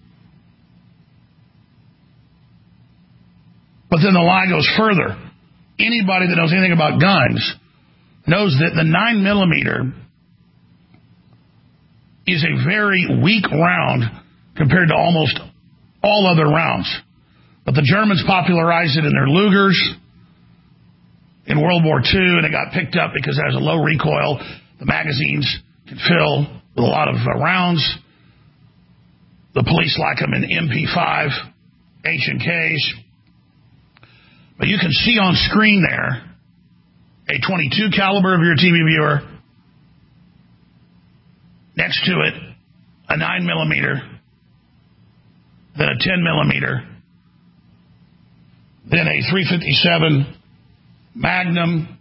But then the lie goes further. Anybody that knows anything about guns knows that the nine millimeter is a very weak round compared to almost all other rounds. But the Germans popularized it in their Lugers in World War Two, and it got picked up because it has a low recoil. The magazines can fill with a lot of uh, rounds. The police like them in M P five, H and Ks. But you can see on screen there a twenty-two caliber of your T V viewer. Next to it, a nine millimeter, then a ten millimeter, then a three fifty-seven Magnum,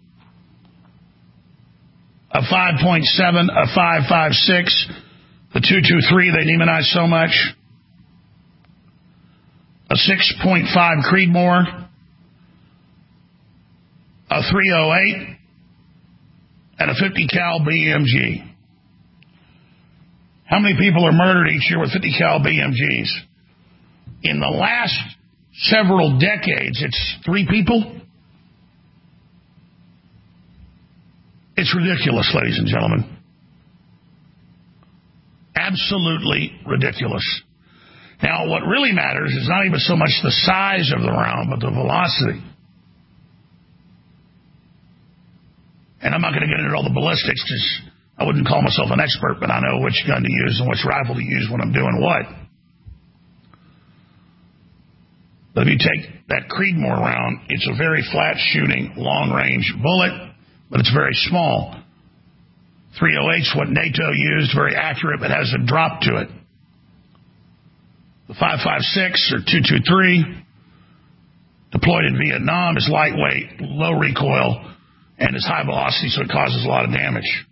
a five point seven, a five five six, the two twenty-three they demonize so much, a six point five Creedmoor, a three oh eight, and a fifty cal B M G. How many people are murdered each year with fifty cal B M Gs? In the last several decades, it's three people. It's ridiculous, ladies and gentlemen. Absolutely ridiculous. Now, what really matters is not even so much the size of the round, but the velocity. And I'm not going to get into all the ballistics because I wouldn't call myself an expert, but I know which gun to use and which rifle to use when I'm doing what. But if you take that Creedmoor round, it's a very flat-shooting, long-range bullet, but it's very small. three oh eight's what NATO used, very accurate, but has a drop to it. The five five six or two twenty-three, deployed in Vietnam, is lightweight, low recoil, and is high velocity, so it causes a lot of damage.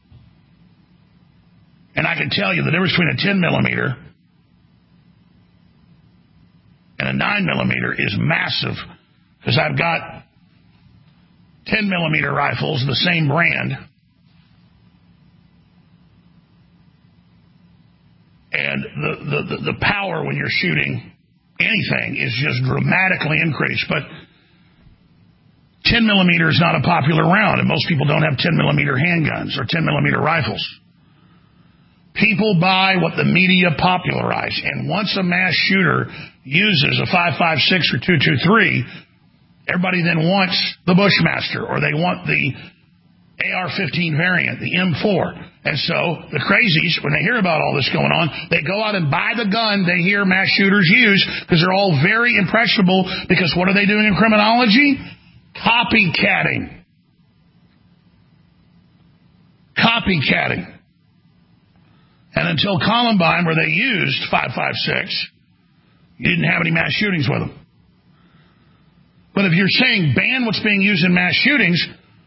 And I can tell you the difference between a ten millimeter and a nine millimeter is massive, because I've got ten millimeter rifles, the same brand, and the, the, the, the power when you're shooting anything is just dramatically increased. But ten millimeter is not a popular round, and most people don't have ten millimeter handguns or ten millimeter rifles. People buy what the media popularize, and once a mass shooter uses a five five six or two twenty-three, everybody then wants the Bushmaster, or they want the A R fifteen variant, the M four. And so the crazies, when they hear about all this going on, they go out and buy the gun they hear mass shooters use, because they're all very impressionable, because what are they doing in criminology? Copycatting. Copycatting. And until Columbine, where they used five five six, you didn't have any mass shootings with them. But if you're saying ban what's being used in mass shootings,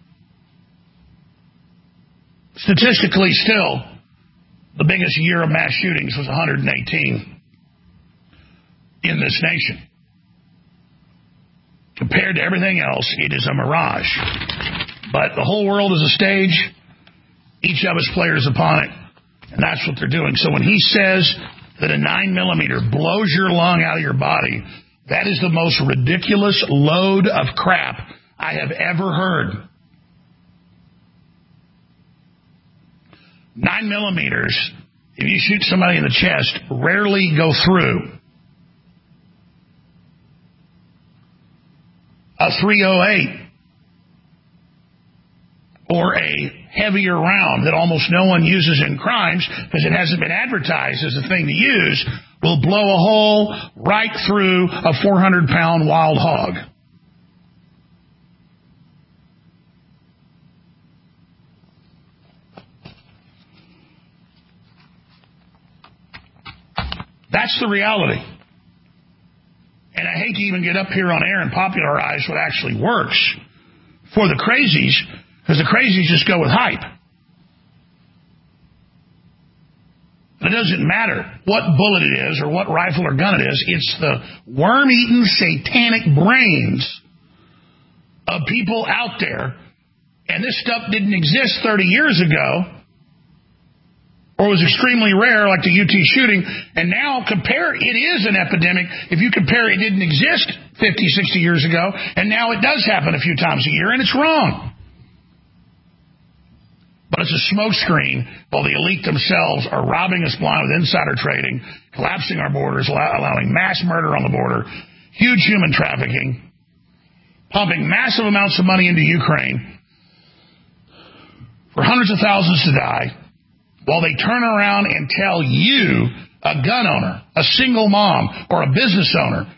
statistically still, the biggest year of mass shootings was one hundred eighteen in this nation. Compared to everything else, it is a mirage. But the whole world is a stage. Each of us players upon it. And that's what they're doing. So when he says that a nine millimeter blows your lung out of your body, that is the most ridiculous load of crap I have ever heard. Nine millimeters, if you shoot somebody in the chest, rarely go through. A three oh eight or a heavier round that almost no one uses in crimes because it hasn't been advertised as a thing to use, will blow a hole right through a four hundred pound wild hog. That's the reality. And I hate to even get up here on air and popularize what actually works for the crazies, because the crazies just go with hype. It doesn't matter what bullet it is or what rifle or gun it is. It's the worm-eaten satanic brains of people out there. And this stuff didn't exist thirty years ago, or was extremely rare, like the U T shooting. And now compare, it is an epidemic. If you compare, it didn't exist fifty, sixty years ago, and now it does happen a few times a year, and it's wrong. But it's a smokescreen while the elite themselves are robbing us blind with insider trading, collapsing our borders, allowing mass murder on the border, huge human trafficking, pumping massive amounts of money into Ukraine for hundreds of thousands to die, while they turn around and tell you, a gun owner, a single mom, or a business owner,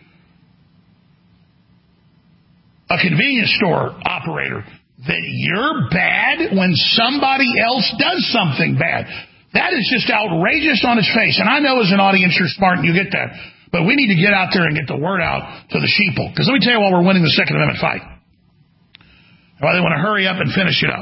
a convenience store operator, that you're bad when somebody else does something bad. That is just outrageous on its face. And I know as an audience you're smart and you get that. But we need to get out there and get the word out to the sheeple. Because let me tell you why we're winning the Second Amendment fight. Why they want to hurry up and finish it up.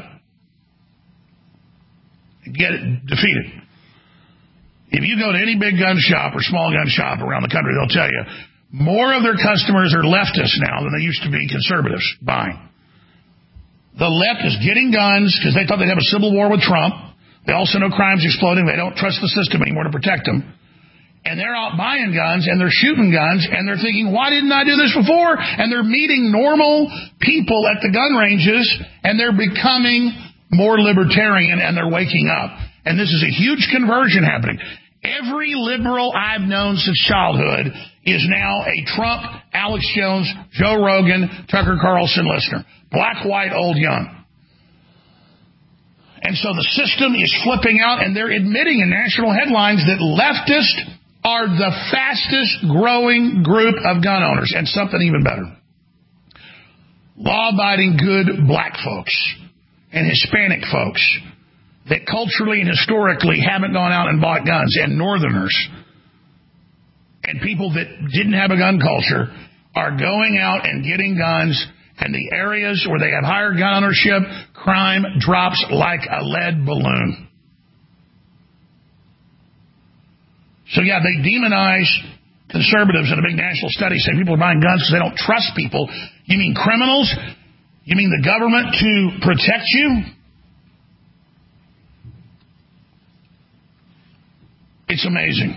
Get it defeated. If you go to any big gun shop or small gun shop around the country, they'll tell you more of their customers are leftists now than they used to be conservatives buying. The left is getting guns because they thought they'd have a civil war with Trump. They also know crime's exploding. They don't trust the system anymore to protect them. And they're out buying guns, and they're shooting guns, and they're thinking, why didn't I do this before? And they're meeting normal people at the gun ranges, and they're becoming more libertarian, and they're waking up. And this is a huge conversion happening. Every liberal I've known since childhood is now a Trump, Alex Jones, Joe Rogan, Tucker Carlson listener. Black, white, old, young. And so the system is flipping out, and they're admitting in national headlines that leftists are the fastest growing group of gun owners, and something even better. Law-abiding, good black folks and Hispanic folks that culturally and historically haven't gone out and bought guns, and Northerners and people that didn't have a gun culture are going out and getting guns, and the areas where they have higher gun ownership, crime drops like a lead balloon. So, yeah, they demonize conservatives in a big national study, saying people are buying guns because they don't trust people. You mean criminals? You mean the government to protect you? It's amazing.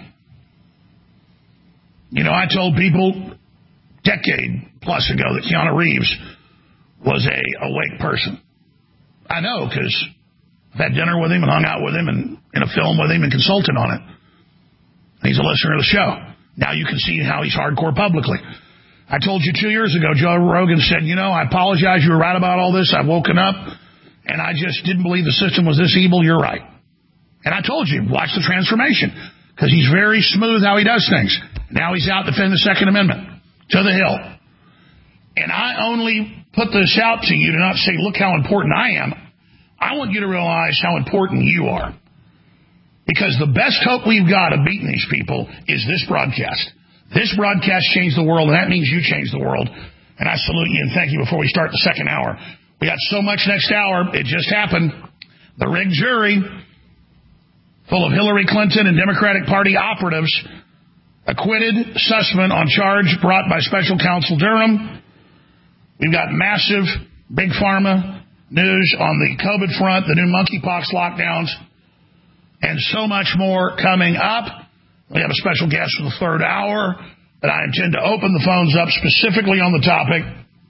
You know, I told people a decade plus ago that Keanu Reeves was a awake person. I know, because I've had dinner with him and hung out with him and in a film with him and consulted on it. He's a listener of the show. Now you can see how he's hardcore publicly. I told you two years ago, Joe Rogan said, you know, I apologize, you were right about all this. I've woken up, and I just didn't believe the system was this evil. You're right. And I told you, watch the transformation, because he's very smooth how he does things. Now he's out defending the Second Amendment to the hill. And I only put this out to you to not say, look how important I am. I want you to realize how important you are. Because the best hope we've got of beating these people is this broadcast. This broadcast changed the world, and that means you changed the world. And I salute you and thank you before we start the second hour. We got so much next hour. It just happened. The rigged jury, full of Hillary Clinton and Democratic Party operatives, acquitted Sussman on charge brought by Special Counsel Durham. We've got massive big pharma news on the COVID front, the new monkeypox lockdowns, and so much more coming up. We have a special guest for the third hour, but I intend to open the phones up specifically on the topic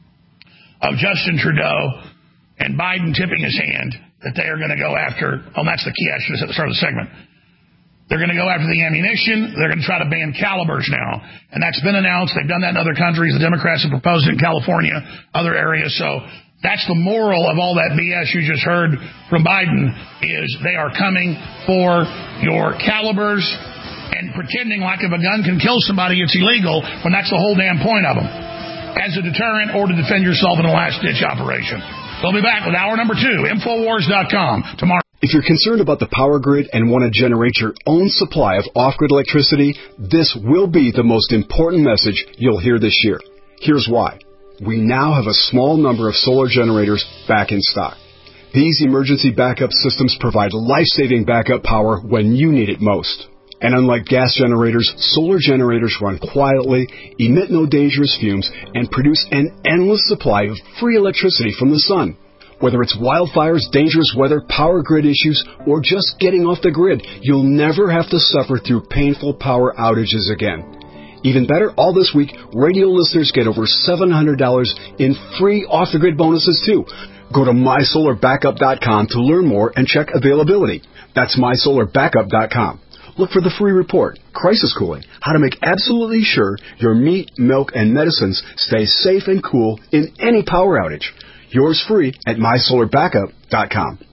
of Justin Trudeau and Biden tipping his hand that they are going to go after. Oh, that's the key, I should have said at the start of the segment. They're going to go after the ammunition. They're going to try to ban calibers now. And that's been announced. They've done that in other countries. The Democrats have proposed it in California, other areas. So that's the moral of all that B S you just heard from Biden, is they are coming for your calibers and pretending like if a gun can kill somebody, it's illegal, when that's the whole damn point of them, as a deterrent or to defend yourself in a last-ditch operation. We'll be back with hour number two, Infowars dot com, tomorrow. If you're concerned about the power grid and want to generate your own supply of off-grid electricity, this will be the most important message you'll hear this year. Here's why. We now have a small number of solar generators back in stock. These emergency backup systems provide life-saving backup power when you need it most. And unlike gas generators, solar generators run quietly, emit no dangerous fumes, and produce an endless supply of free electricity from the sun. Whether it's wildfires, dangerous weather, power grid issues, or just getting off the grid, you'll never have to suffer through painful power outages again. Even better, all this week, radio listeners get over seven hundred dollars in free off-the-grid bonuses, too. Go to my solar backup dot com to learn more and check availability. That's my solar backup dot com. Look for the free report, Crisis Cooling, how to make absolutely sure your meat, milk, and medicines stay safe and cool in any power outage. Yours free at my solar backup dot com.